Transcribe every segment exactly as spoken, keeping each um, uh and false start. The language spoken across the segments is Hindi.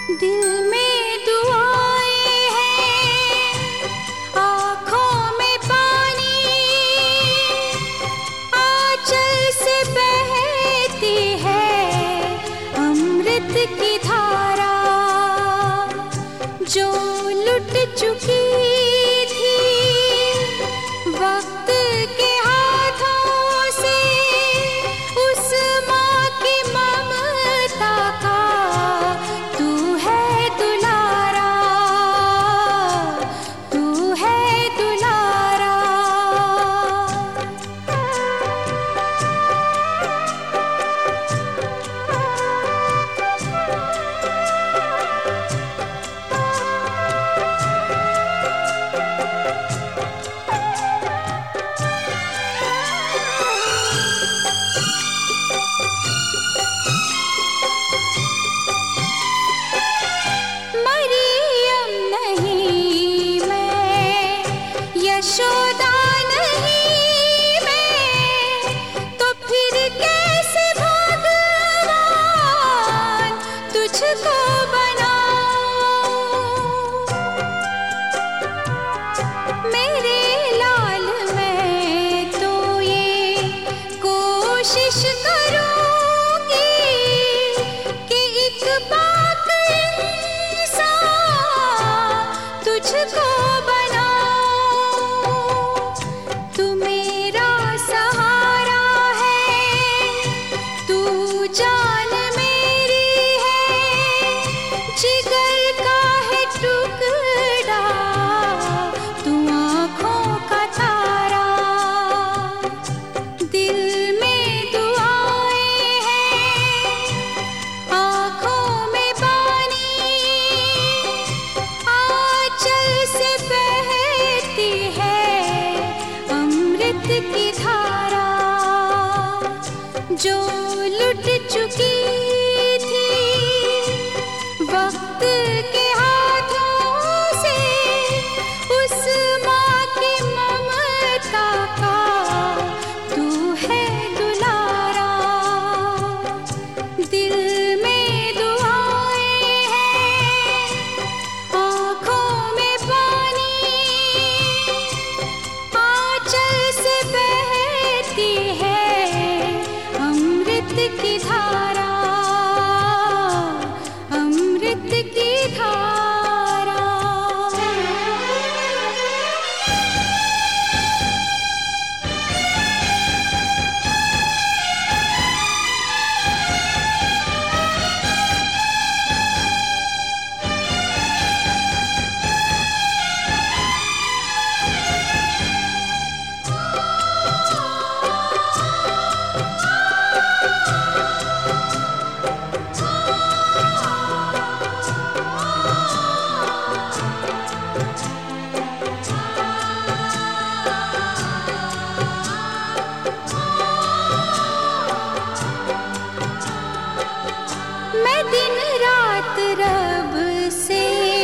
दिल में दुआएं हैं, आँखों में पानी, आँचल से बहती है अमृत की धारा। जो लुट चुकी थी वक्त के हाथों से, उस माँ की ममता का तू है दुलारा, तू है दुलारा। मरियम नहीं मैं, यशोदा नहीं मैं, तो फिर कैसे भगवान तुझको बनाऊं। मेरे लाल मैं तो ये कोशिश करूंगी कि एक पाक इंसान तुझको बनाऊं। तू मेरा सहारा है, तू जान मेरी है, जिगर का है टुकड़ा, तू आँखों का तारा। दिल में दुआएं हैं, आँखों में पानी, आँचल से बहती है अमृत की धारा। जो लुट चुकी थी वक्त के हाथों से, उस माँ की ममता का तू है दुलारा। दिल में दुआएं हैं, आँखों में पानी, आँचल से बहती है अमृत की धारा, अमृत की धारा। मैं दिन रात रब से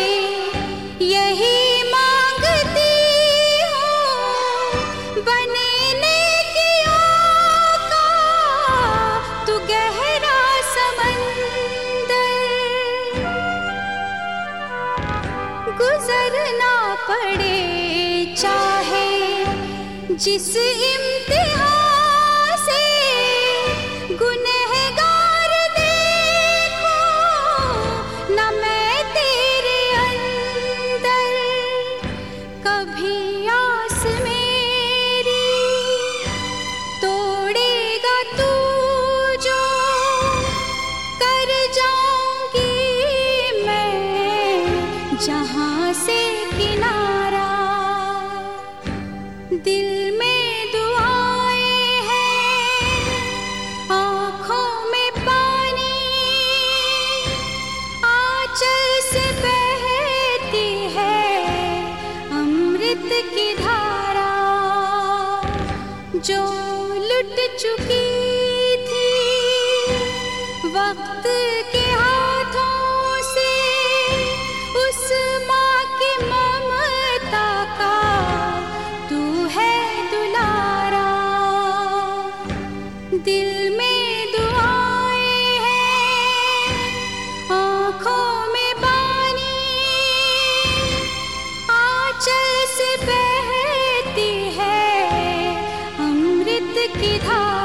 यही मांगती हूँ, बने नेकियों का तू गहरा समंदर, गुजरना पड़े चाहे जिस इम्तिहान से, गुनहगार देखो न मैं तेरे अंदर। कभी आस मेरी तोड़ेगा तू जो, कर जाऊंगी मैं जहां से किनारा। दिल में दुआएं हैं, आँखों में पानी, आँचल से बहती है अमृत की धारा। जो लुट चुकी थी वक्त के हाथों से, उस माँ की ममता का तू है की धारा।